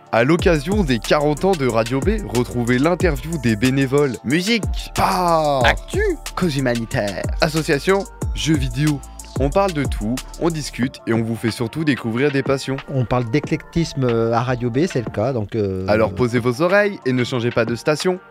À l'occasion des 40 ans de Radio B, retrouvez l'interview des bénévoles. Musique, sport, actu, cause humanitaire, association, jeux vidéo. On parle de tout, on discute et on vous fait surtout découvrir des passions. On parle d'éclectisme à Radio B, c'est le cas. Donc Alors posez vos oreilles et ne changez pas de station.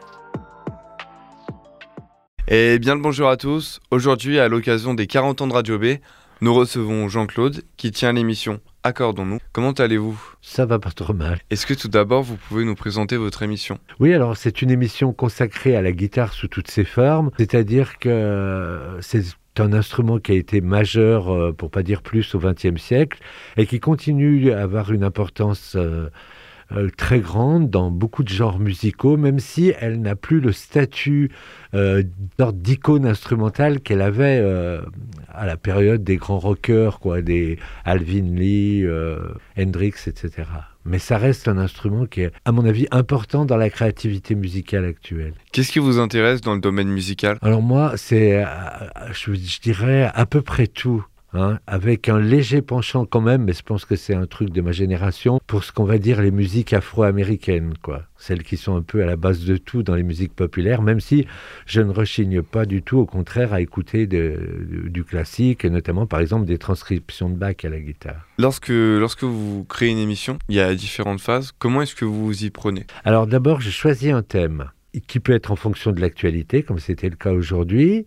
Et bien le bonjour à tous. Aujourd'hui, à l'occasion des 40 ans de Radio B, nous recevons Jean-Claude qui tient l'émission Accordons-nous. Comment allez-vous ? Ça va pas trop mal. Est-ce que tout d'abord vous pouvez nous présenter votre émission ? Oui, alors c'est une émission consacrée à la guitare sous toutes ses formes, c'est-à-dire que c'est un instrument qui a été majeur, pour pas dire plus, au XXe siècle et qui continue à avoir une importance très grande dans beaucoup de genres musicaux, même si elle n'a plus le statut d'icône instrumentale qu'elle avait à la période des grands rockers, des Alvin Lee, Hendrix, etc. Mais ça reste un instrument qui est, à mon avis, important dans la créativité musicale actuelle. Qu'est-ce qui vous intéresse dans le domaine musical ? Alors moi, c'est, je dirais, à peu près tout. Avec un léger penchant quand même, mais je pense que c'est un truc de ma génération, pour ce qu'on va dire les musiques afro-américaines, celles qui sont un peu à la base de tout dans les musiques populaires, même si je ne rechigne pas du tout, au contraire, à écouter du classique, et notamment par exemple des transcriptions de Bach à la guitare. Lorsque vous créez une émission, il y a différentes phases, comment est-ce que vous vous y prenez ? Alors d'abord, je choisis un thème qui peut être en fonction de l'actualité, comme c'était le cas aujourd'hui,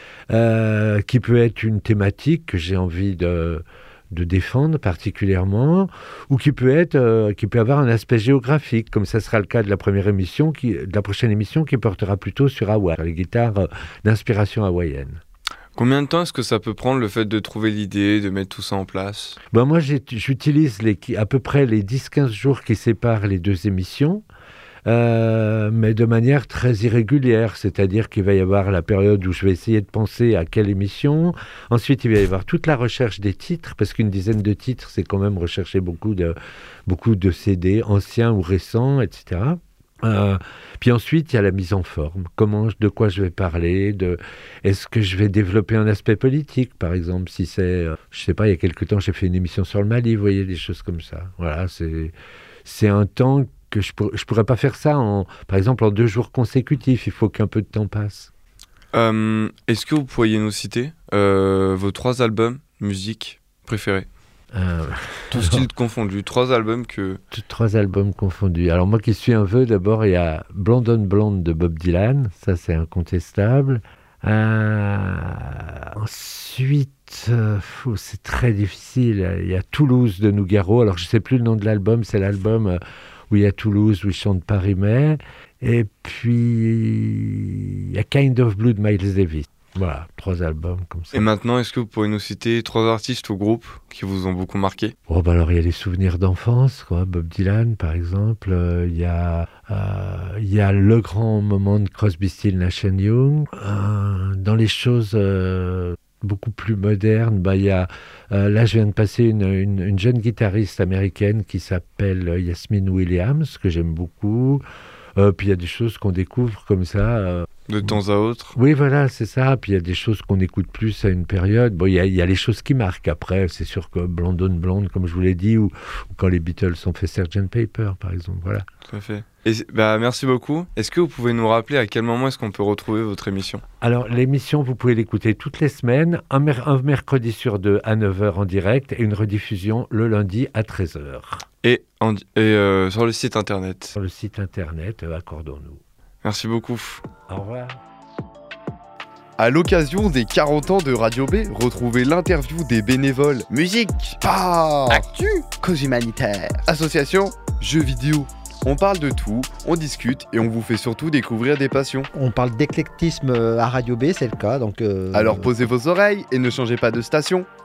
qui peut être une thématique que j'ai envie de défendre particulièrement, ou qui peut avoir un aspect géographique, comme ça sera le cas de la prochaine émission qui portera plutôt sur Hawaï, les guitares d'inspiration hawaïenne. Combien de temps est-ce que ça peut prendre le fait de trouver l'idée, de mettre tout ça en place ? Moi, j'utilise à peu près les 10-15 jours qui séparent les deux émissions. Mais de manière très irrégulière, c'est-à-dire qu'il va y avoir la période où je vais essayer de penser à quelle émission, ensuite il va y avoir toute la recherche des titres, parce qu'une dizaine de titres, c'est quand même rechercher beaucoup de CD, anciens ou récents, etc. Puis ensuite, il y a la mise en forme. De quoi je vais parler, est-ce que je vais développer un aspect politique, par exemple, si c'est, je sais pas, il y a quelque temps, j'ai fait une émission sur le Mali, vous voyez, des choses comme ça. Voilà, c'est un temps que je pourrais pas faire ça, par exemple, en 2 jours consécutifs. Il faut qu'un peu de temps passe. Est-ce que vous pourriez nous citer vos 3 albums musique préférés ? Tout style confondu, 3 albums que... 3 albums confondus. Alors moi qui suis un vœu, d'abord il y a Blonde on Blonde de Bob Dylan, ça c'est incontestable. Ensuite, c'est très difficile, il y a Toulouse de Nougaro, alors je sais plus le nom de l'album, c'est l'album où il y a Toulouse, où il chante Paris-Mais, et puis il y a Kind of Blue de Miles Davis. Voilà, 3 albums comme ça. Et maintenant, est-ce que vous pourriez nous citer 3 artistes ou groupes qui vous ont beaucoup marqué ? Alors il y a les souvenirs d'enfance, Bob Dylan par exemple, il y a le grand moment de Crosby, Stills, Nash & Young. Dans les choses beaucoup plus modernes, il y a là je viens de passer une jeune guitariste américaine qui s'appelle Yasmine Williams, que j'aime beaucoup. Puis il y a des choses qu'on découvre comme ça. De temps à autre. Oui, voilà, c'est ça. Puis il y a des choses qu'on écoute plus à une période. Il y a les choses qui marquent. Après, c'est sûr que Blonde on Blonde, comme je vous l'ai dit, ou quand les Beatles ont fait Sgt. Pepper, par exemple. Voilà. Tout à fait. Et, merci beaucoup. Est-ce que vous pouvez nous rappeler à quel moment est-ce qu'on peut retrouver votre émission ? Alors, l'émission, vous pouvez l'écouter toutes les semaines, un mercredi sur 2 à 9h en direct et une rediffusion le lundi à 13h. Et sur le site internet. Sur le site internet, Accordons-nous. Merci beaucoup. Au revoir. À l'occasion des 40 ans de Radio B, retrouvez l'interview des bénévoles. Musique, sport, actu, cause humanitaire, association, jeux vidéo. On parle de tout, on discute et on vous fait surtout découvrir des passions. On parle d'éclectisme à Radio B, c'est le cas. Donc Alors posez vos oreilles et ne changez pas de station.